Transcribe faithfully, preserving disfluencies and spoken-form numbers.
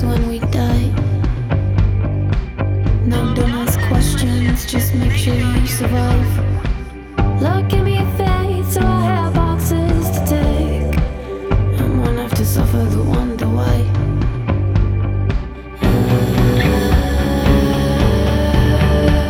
when we die. No, don't ask questions, just make sure you survive.